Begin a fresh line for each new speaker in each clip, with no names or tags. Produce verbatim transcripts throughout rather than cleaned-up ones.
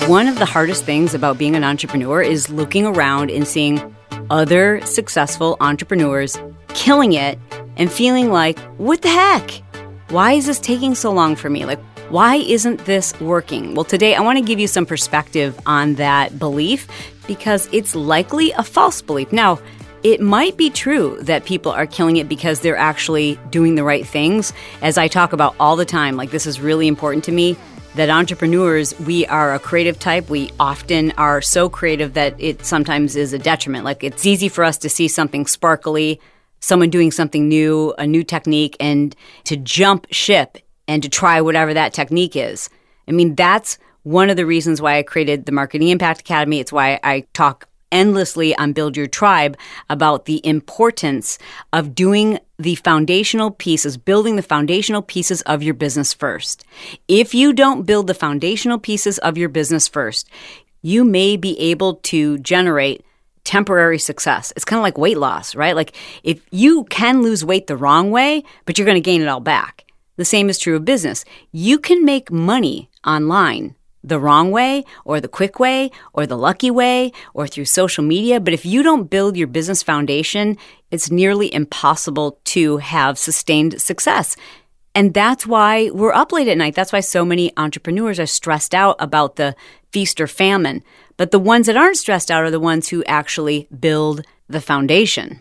One of the hardest things about being an entrepreneur is looking around and seeing other successful entrepreneurs killing it and feeling like, what the heck? Why is this taking so long for me? Like, why isn't this working? Well, today I want to give you some perspective on that belief because it's likely a false belief. Now, it might be true that people are killing it because they're actually doing the right things. As I talk about all the time, like this is really important to me, that entrepreneurs, we are a creative type. We often are so creative that it sometimes is a detriment. Like it's easy for us to see something sparkly, someone doing something new, a new technique, and to jump ship and to try whatever that technique is. I mean, that's one of the reasons why I created the Marketing Impact Academy. It's why I talk endlessly on Build Your Tribe about the importance of doing the foundational pieces, building the foundational pieces of your business first. If you don't build the foundational pieces of your business first, you may be able to generate temporary success. It's kind of like weight loss, right? Like if you can lose weight the wrong way, but you're going to gain it all back. The same is true of business. You can make money online the wrong way or the quick way or the lucky way or through social media. But if you don't build your business foundation, it's nearly impossible to have sustained success. And that's why we're up late at night. That's why so many entrepreneurs are stressed out about the feast or famine. But the ones that aren't stressed out are the ones who actually build the foundation.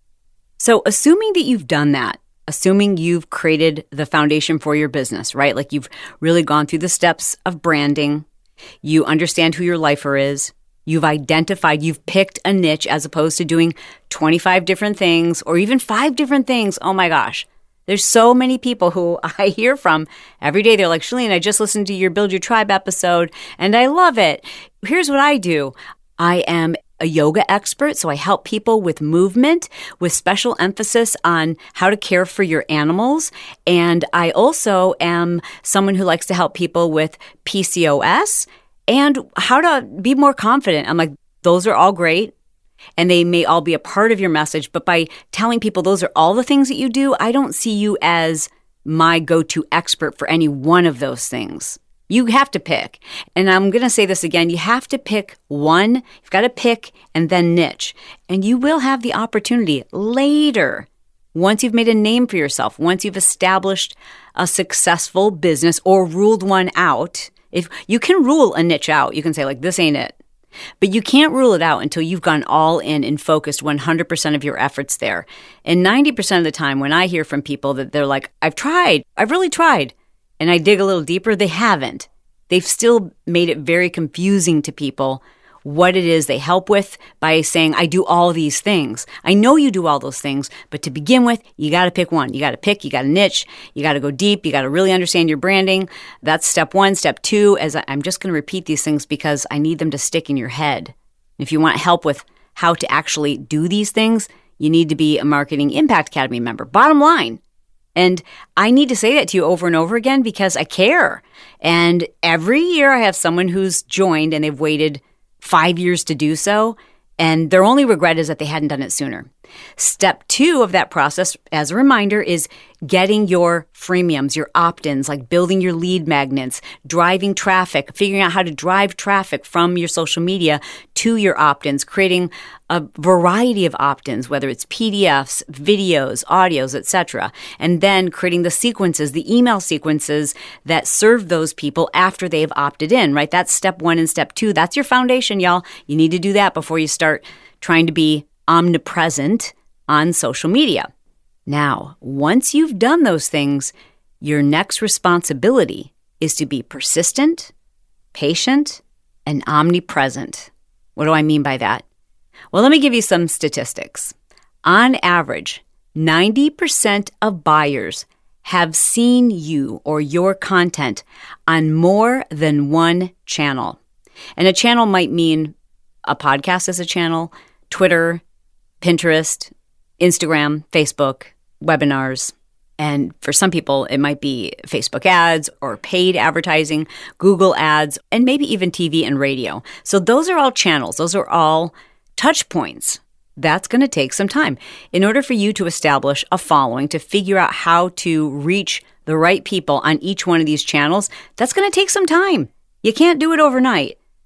So assuming that you've done that, assuming you've created the foundation for your business, right? Like you've really gone through the steps of branding. You understand who your lifer is. You've identified, you've picked a niche as opposed to doing twenty-five different things or even five different things. Oh my gosh. There's so many people who I hear from every day. They're like, Chalene, I just listened to your Build Your Tribe episode and I love it. Here's what I do. I am a yoga expert, so I help people with movement with special emphasis on how to care for your animals. And I also am someone who likes to help people with P C O S and how to be more confident. I'm like, those are all great. And they may all be a part of your message. But by telling people those are all the things that you do, I don't see you as my go-to expert for any one of those things. You have to pick. And I'm going to say this again. You have to pick one. You've got to pick and then niche. And you will have the opportunity later, once you've made a name for yourself, once you've established a successful business or ruled one out. If you can rule a niche out, you can say like, this ain't it. But you can't rule it out until you've gone all in and focused one hundred percent of your efforts there. And ninety percent of the time when I hear from people that they're like, I've tried, I've really tried, and I dig a little deeper, they haven't. They've still made it very confusing to people what it is they help with by saying, I do all these things. I know you do all those things, but to begin with, you got to pick one. You got to pick, you got to niche, you got to go deep, you got to really understand your branding. That's step one. Step two, as I'm just going to repeat these things because I need them to stick in your head. If you want help with how to actually do these things, you need to be a Marketing Impact Academy member. Bottom line. And I need to say that to you over and over again because I care. And every year I have someone who's joined and they've waited five years to do so. And their only regret is that they hadn't done it sooner. Step two of that process, as a reminder, is getting your freemiums, your opt-ins, like building your lead magnets, driving traffic, figuring out how to drive traffic from your social media to your opt-ins, creating a variety of opt-ins, whether it's P D Fs, videos, audios, et cetera, and then creating the sequences, the email sequences that serve those people after they've opted in, right? That's step one and step two. That's your foundation, y'all. You need to do that before you start trying to be omnipresent on social media. Now, once you've done those things, your next responsibility is to be persistent, patient, and omnipresent. What do I mean by that? Well, let me give you some statistics. On average, ninety percent of buyers have seen you or your content on more than one channel. And a channel might mean a podcast as a channel, Twitter, Pinterest, Instagram, Facebook, webinars. And for some people, it might be Facebook ads or paid advertising, Google ads, and maybe even T V and radio. So those are all channels. Those are all touch points. That's going to take some time. In order for you to establish a following, to figure out how to reach the right people on each one of these channels, that's going to take some time. You can't do it overnight.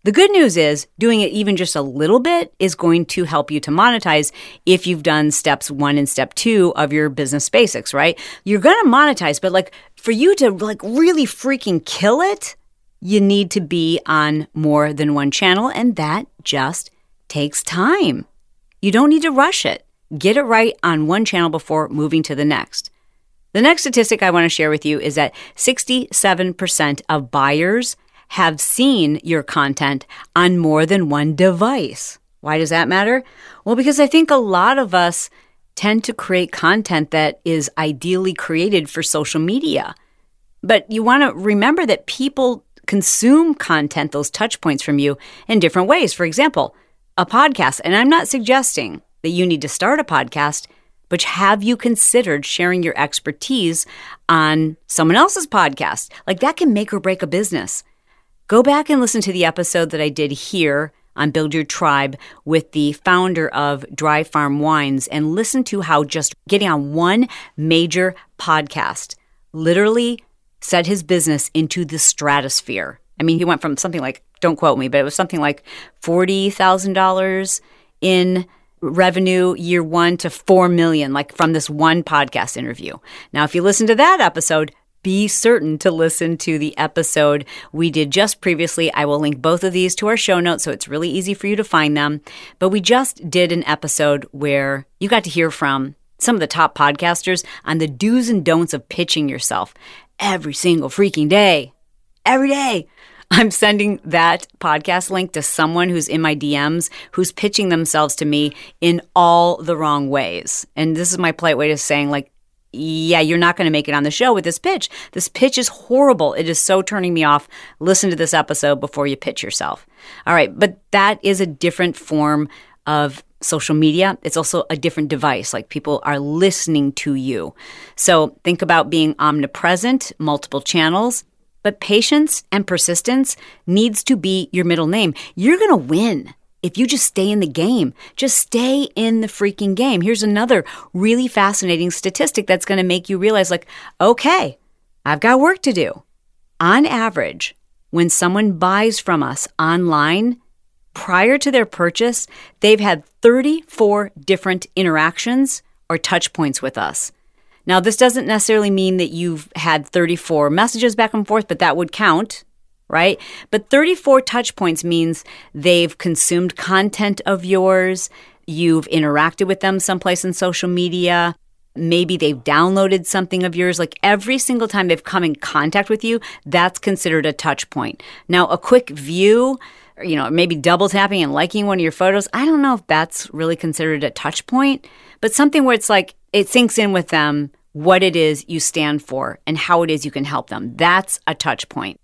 The good news is doing it even just a little bit is going to help you to monetize if you've done steps one and step two of your business basics, right? You're going to monetize, but like for you to like really freaking kill it, you need to be on more than one channel, and that just takes time. You don't need to rush it. Get it right on one channel before moving to the next. The next statistic I want to share with you is that sixty-seven percent of buyers have seen your content on more than one device. Why does that matter? Well, because I think a lot of us tend to create content that is ideally created for social media. But you want to remember that people consume content, those touch points from you, in different ways. For example, a podcast. And I'm not suggesting that you need to start a podcast, but have you considered sharing your expertise on someone else's podcast? Like that can make or break a business. Go back and listen to the episode that I did here on Build Your Tribe with the founder of Dry Farm Wines and listen to how just getting on one major podcast literally set his business into the stratosphere. I mean, he went from something like, don't quote me, but it was something like forty thousand dollars in revenue year one to four million dollars, like from this one podcast interview. Now, if you listen to that episode, be certain to listen to the episode we did just previously. I will link both of these to our show notes, so it's really easy for you to find them. But we just did an episode where you got to hear from some of the top podcasters on the do's and don'ts of pitching yourself every single freaking day. Every day. I'm sending that podcast link to someone who's in my D Ms who's pitching themselves to me in all the wrong ways. And this is my polite way of saying, like, yeah, you're not going to make it on the show with this pitch. This pitch is horrible. It is so turning me off. Listen to this episode before you pitch yourself. All right, but that is a different form of social media. It's also a different device. Like people are listening to you. So think about being omnipresent, multiple channels. But patience and persistence needs to be your middle name. You're going to win if you just stay in the game. Just stay in the freaking game. Here's another really fascinating statistic that's going to make you realize, like, okay, I've got work to do. On average, when someone buys from us online, prior to their purchase, they've had thirty-four different interactions or touch points with us. Now, this doesn't necessarily mean that you've had thirty-four messages back and forth, but that would count, right? But thirty-four touch points means they've consumed content of yours, you've interacted with them someplace in social media, maybe they've downloaded something of yours. Like every single time they've come in contact with you, that's considered a touch point. Now, a quick view, or, you know, maybe double tapping and liking one of your photos, I don't know if that's really considered a touch point, but something where it's like it sinks in with them what it is you stand for and how it is you can help them. That's a touch point.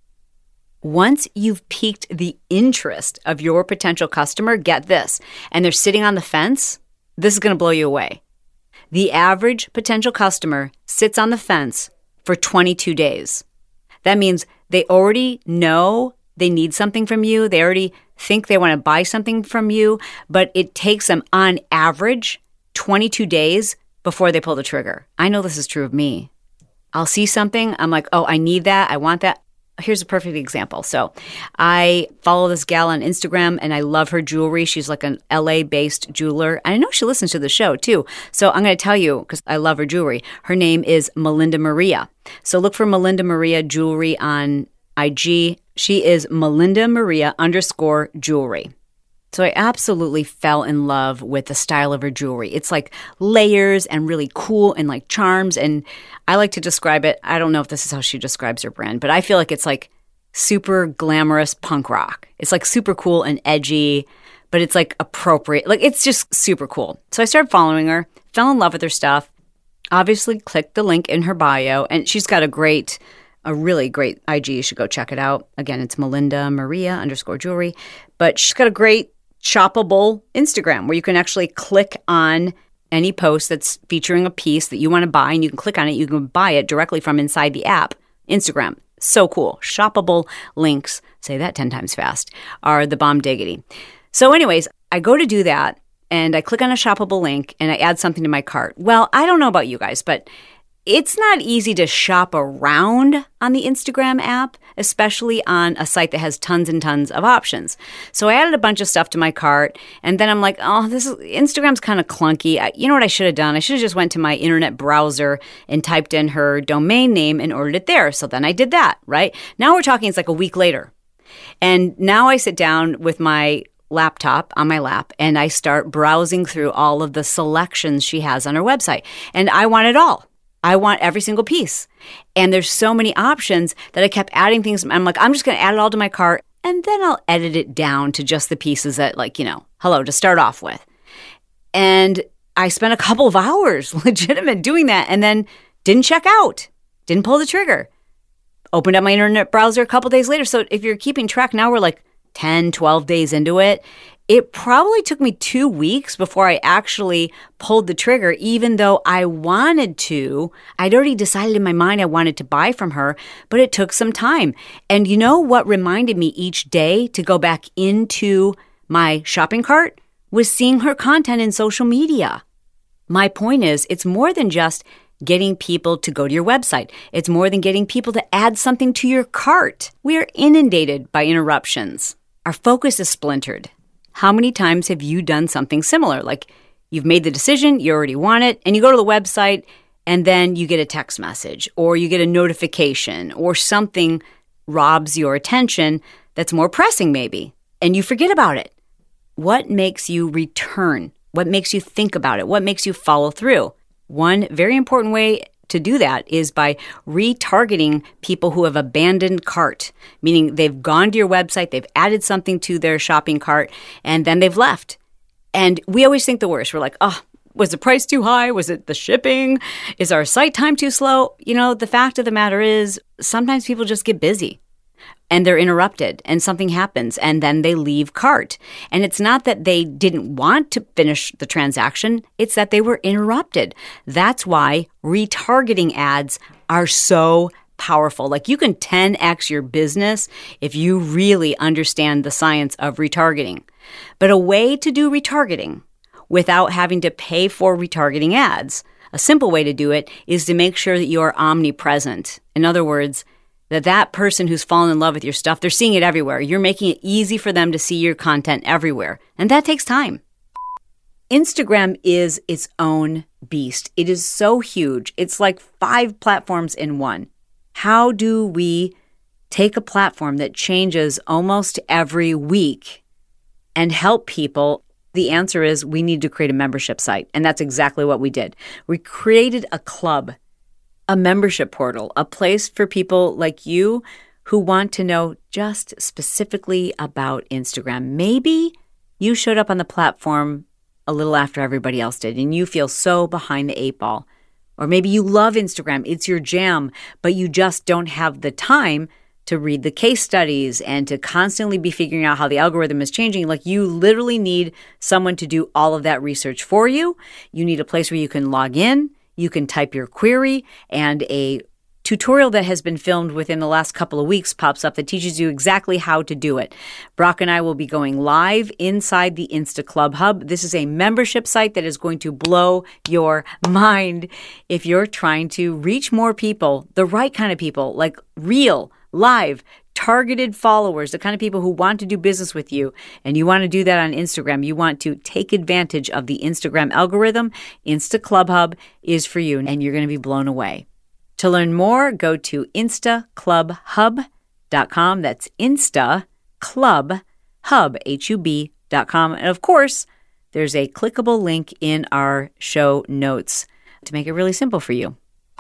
Once you've piqued the interest of your potential customer, get this, and they're sitting on the fence, this is going to blow you away. The average potential customer sits on the fence for twenty-two days. That means they already know they need something from you. They already think they want to buy something from you, but it takes them on average twenty-two days before they pull the trigger. I know this is true of me. I'll see something. I'm like, oh, I need that. I want that. Here's a perfect example. So I follow this gal on Instagram and I love her jewelry. She's like an L A-based jeweler. And I know she listens to the show too. So I'm going to tell you, because I love her jewelry. Her name is Melinda Maria. So look for Melinda Maria Jewelry on I G. She is Melinda Maria underscore jewelry. So I absolutely fell in love with the style of her jewelry. It's like layers and really cool and like charms. And I like to describe it, I don't know if this is how she describes her brand, but I feel like it's like super glamorous punk rock. It's like super cool and edgy, but it's like appropriate. Like it's just super cool. So I started following her, fell in love with her stuff, obviously clicked the link in her bio, and she's got a great, a really great I G. You should go check it out. Again, it's Melinda Maria underscore jewelry, but she's got a great shoppable Instagram where you can actually click on any post that's featuring a piece that you want to buy, and you can click on it. You can buy it directly from inside the app. Instagram, so cool. Shoppable links, say that ten times fast, are the bomb diggity. So anyways, I go to do that and I click on a shoppable link and I add something to my cart. Well, I don't know about you guys, but It's not easy to shop around on the Instagram app, especially on a site that has tons and tons of options. So I added a bunch of stuff to my cart, and then I'm like, oh, this is Instagram's kind of clunky. I, you know what I should have done? I should have just went to my internet browser and typed in her domain name and ordered it there. So then I did that, right? Now we're talking, it's like a week later. And now I sit down with my laptop on my lap and I start browsing through all of the selections she has on her website. And I want it all. I want every single piece. And there's so many options that I kept adding things. I'm like, I'm just going to add it all to my cart and then I'll edit it down to just the pieces that, like, you know, hello, to start off with. And I spent a couple of hours legitimate doing that and then didn't check out, didn't pull the trigger. Opened up my internet browser a couple days later. So if you're keeping track, now we're like ten, twelve days into it. It probably took me two weeks before I actually pulled the trigger, even though I wanted to. I'd already decided in my mind I wanted to buy from her, but it took some time. And you know what reminded me each day to go back into my shopping cart was seeing her content in social media. My point is, it's more than just getting people to go to your website. It's more than getting people to add something to your cart. We are inundated by interruptions. Our focus is splintered. How many times have you done something similar? Like you've made the decision, you already want it, and you go to the website and then you get a text message or you get a notification or something robs your attention that's more pressing maybe, and you forget about it. What makes you return? What makes you think about it? What makes you follow through? One very important way to do that is by retargeting people who have abandoned cart, meaning they've gone to your website, they've added something to their shopping cart, and then they've left. And we always think the worst. We're like, oh, was the price too high? Was it the shipping? Is our site time too slow? You know, the fact of the matter is sometimes people just get busy and they're interrupted and something happens and then they leave cart. And it's not that they didn't want to finish the transaction. It's that they were interrupted. That's why retargeting ads are so powerful. Like you can ten x your business if you really understand the science of retargeting. But a way to do retargeting without having to pay for retargeting ads, a simple way to do it is to make sure that you are omnipresent. In other words, that that person who's fallen in love with your stuff, they're seeing it everywhere. You're making it easy for them to see your content everywhere. And that takes time. Instagram is its own beast. It is so huge. It's like five platforms in one. How do we take a platform that changes almost every week and help people? The answer is we need to create a membership site. And that's exactly what we did. We created a club, a membership portal, a place for people like you who want to know just specifically about Instagram. Maybe you showed up on the platform a little after everybody else did and you feel so behind the eight ball. Or maybe you love Instagram, it's your jam, but you just don't have the time to read the case studies and to constantly be figuring out how the algorithm is changing. Like you literally need someone to do all of that research for you. You need a place where you can log in. You can type your query and a tutorial that has been filmed within the last couple of weeks pops up that teaches you exactly how to do it. Brock and I will be going live inside the Insta Club Hub. This is a membership site that is going to blow your mind if you're trying to reach more people, the right kind of people, like real, live, targeted followers, the kind of people who want to do business with you, and you want to do that on Instagram. You want to take advantage of the Instagram algorithm. Insta Club Hub is for you, and you're going to be blown away. To learn more, go to insta club hub dot com. That's Insta Club Hub, H U B dot com. And of course, there's a clickable link in our show notes to make it really simple for you.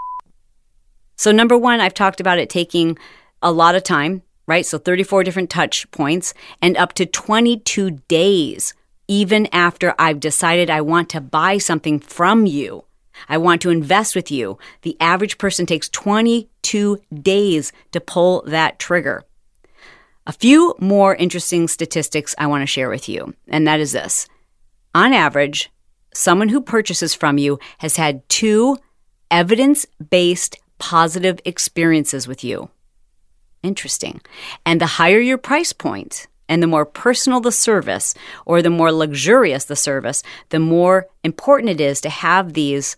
So number one, I've talked about it taking a lot of time, right? So thirty-four different touch points and up to twenty-two days, even after I've decided I want to buy something from you. I want to invest with you. The average person takes twenty-two days to pull that trigger. A few more interesting statistics I want to share with you, and that is this. On average, someone who purchases from you has had two evidence-based positive experiences with you. Interesting. And the higher your price point and the more personal the service or the more luxurious the service, the more important it is to have these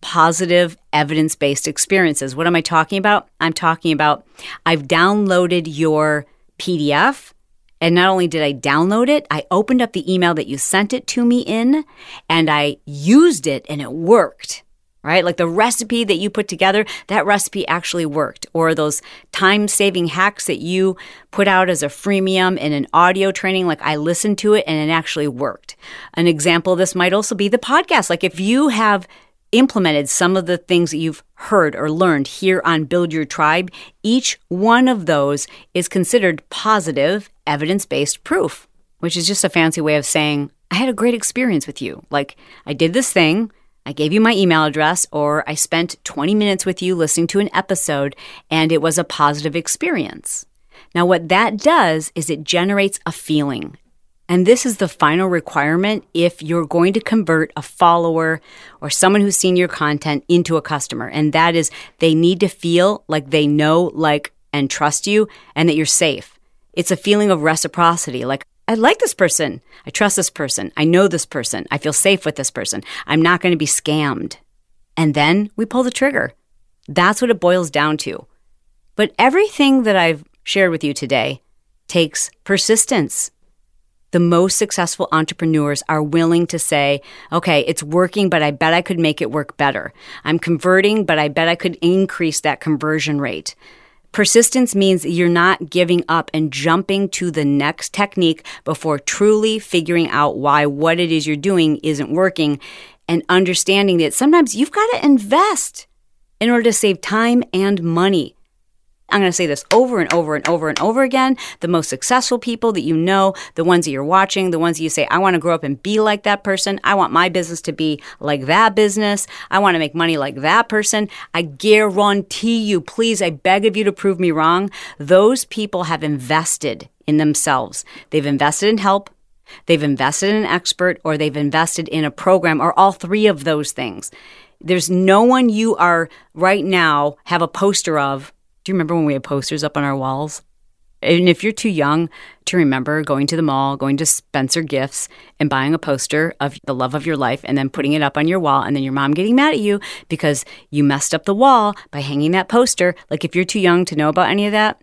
positive evidence-based experiences. What am I talking about? I'm talking about I've downloaded your P D F, and not only did I download it, I opened up the email that you sent it to me in, and I used it, and it worked. Right? Like the recipe that you put together, that recipe actually worked. Or those time-saving hacks that you put out as a freemium in an audio training, like I listened to it and it actually worked. An example of this might also be the podcast. Like if you have implemented some of the things that you've heard or learned here on Build Your Tribe, each one of those is considered positive, evidence-based proof, which is just a fancy way of saying, I had a great experience with you. Like I did this thing, I gave you my email address, or I spent twenty minutes with you listening to an episode, and it was a positive experience. Now, what that does is it generates a feeling. And this is the final requirement if you're going to convert a follower or someone who's seen your content into a customer. And that is they need to feel like they know, like, and trust you, and that you're safe. It's a feeling of reciprocity, like, I like this person. I trust this person. I know this person. I feel safe with this person. I'm not going to be scammed. And then we pull the trigger. That's what it boils down to. But everything that I've shared with you today takes persistence. The most successful entrepreneurs are willing to say, okay, it's working, but I bet I could make it work better. I'm converting, but I bet I could increase that conversion rate. Persistence means you're not giving up and jumping to the next technique before truly figuring out why what it is you're doing isn't working, and understanding that sometimes you've got to invest in order to save time and money. I'm going to say this over and over and over and over again. The most successful people that you know, the ones that you're watching, the ones that you say, I want to grow up and be like that person. I want my business to be like that business. I want to make money like that person. I guarantee you, please, I beg of you to prove me wrong. Those people have invested in themselves. They've invested in help. They've invested in an expert, or they've invested in a program, or all three of those things. There's no one you are right now have a poster of. Do you remember when we had posters up on our walls? And if you're too young to remember going to the mall, going to Spencer Gifts and buying a poster of the love of your life and then putting it up on your wall, and then your mom getting mad at you because you messed up the wall by hanging that poster, like if you're too young to know about any of that,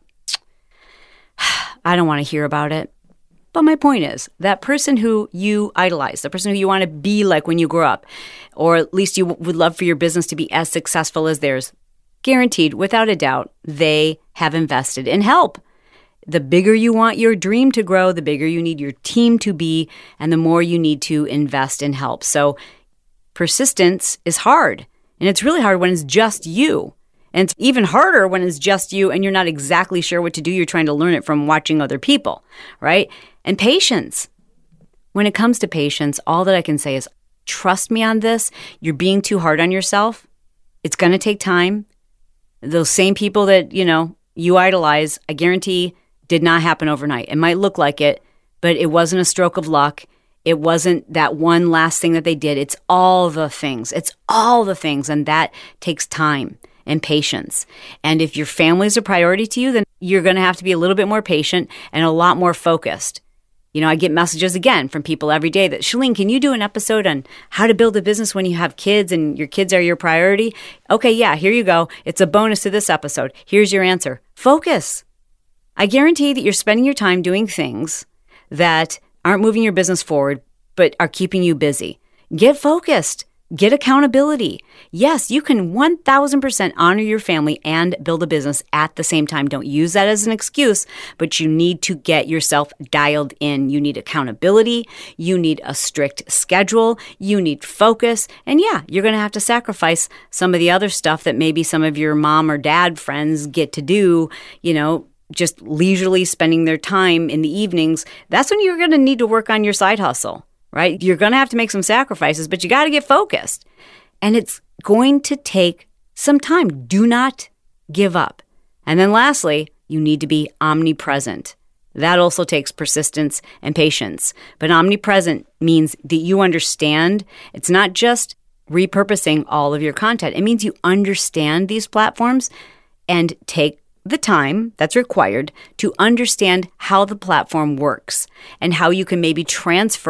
I don't want to hear about it. But my point is, that person who you idolize, the person who you want to be like when you grow up, or at least you would love for your business to be as successful as theirs, guaranteed, without a doubt, they have invested in help. The bigger you want your dream to grow, the bigger you need your team to be, and the more you need to invest in help. So persistence is hard, and it's really hard when it's just you. And it's even harder when it's just you and you're not exactly sure what to do. You're trying to learn it from watching other people, right? And patience. When it comes to patience, all that I can say is, trust me on this. You're being too hard on yourself. It's going to take time. Those same people that, you know, you idolize, I guarantee did not happen overnight. It might look like it, but it wasn't a stroke of luck. It wasn't that one last thing that they did. It's all the things. It's all the things. And that takes time and patience. And if your family is a priority to you, then you're going to have to be a little bit more patient and a lot more focused. You know, I get messages again from people every day that, Chalene, can you do an episode on how to build a business when you have kids and your kids are your priority? Okay, yeah, here you go. It's a bonus to this episode. Here's your answer. Focus. I guarantee that you're spending your time doing things that aren't moving your business forward, but are keeping you busy. Get focused. Get accountability. Yes, you can one thousand percent honor your family and build a business at the same time. Don't use that as an excuse, but you need to get yourself dialed in. You need accountability. You need a strict schedule. You need focus. And yeah, you're going to have to sacrifice some of the other stuff that maybe some of your mom or dad friends get to do, you know, just leisurely spending their time in the evenings. That's when you're going to need to work on your side hustle. Right? You're going to have to make some sacrifices, but you got to get focused. And it's going to take some time. Do not give up. And then lastly, you need to be omnipresent. That also takes persistence and patience. But omnipresent means that you understand. It's not just repurposing all of your content. It means you understand these platforms and take the time that's required to understand how the platform works and how you can maybe transfer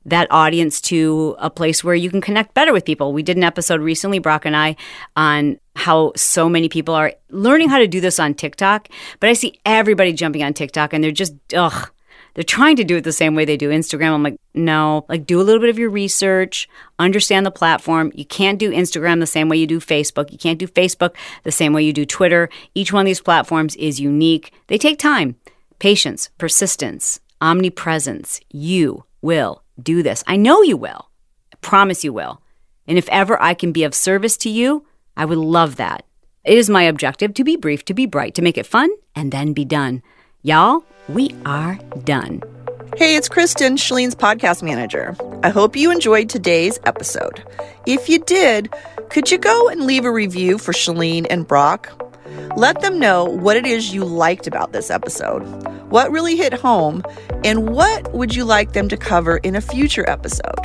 that audience to a place where you can connect better with people. We did an episode recently, Brock and I, on how so many people are learning how to do this on TikTok. But I see everybody jumping on TikTok and they're just, ugh, they're trying to do it the same way they do Instagram. I'm like, no, like do a little bit of your research, understand the platform. You can't do Instagram the same way you do Facebook. You can't do Facebook the same way you do Twitter. Each one of these platforms is unique. They take time, patience, persistence, omnipresence. You will do this. I know you will. I promise you will. And if ever I can be of service to you, I would love that. It is my objective to be brief, to be bright, to make it fun, and then be done. Y'all, we are done.
Hey, it's Kristen, Shalene's podcast manager. I hope you enjoyed today's episode. If you did, could you go and leave a review for Shalene and Brock? Let them know what it is you liked about this episode, what really hit home, and what would you like them to cover in a future episode.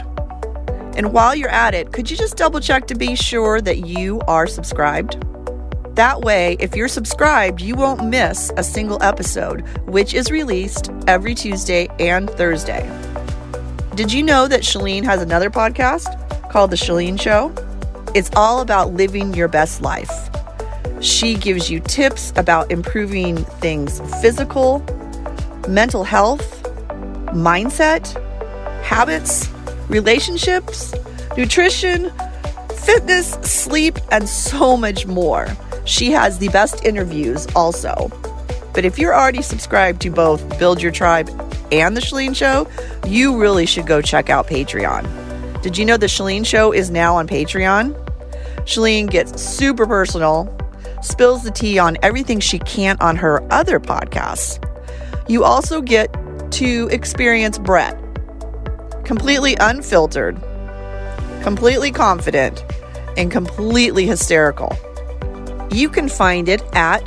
And while you're at it, could you just double check to be sure that you are subscribed? That way, if you're subscribed, you won't miss a single episode, which is released every Tuesday and Thursday. Did you know that Shalene has another podcast called The Shalene Show? It's all about living your best life. She gives you tips about improving things physical, mental health, mindset, habits, relationships, nutrition, fitness, sleep, and so much more. She has the best interviews also. But if you're already subscribed to both Build Your Tribe and The Shalene Show, you really should go check out Patreon. Did you know The Shalene Show is now on Patreon? Shalene gets super personal, spills the tea on everything she can't on her other podcasts. You also get to experience Brett, completely unfiltered, completely confident, and completely hysterical. You can find it at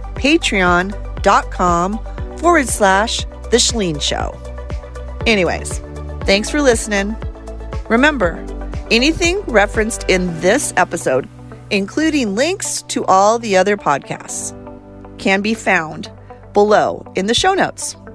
patreon.com forward slash The Shalene Show. Anyways, thanks for listening. Remember, anything referenced in this episode, including links to all the other podcasts, can be found below in the show notes.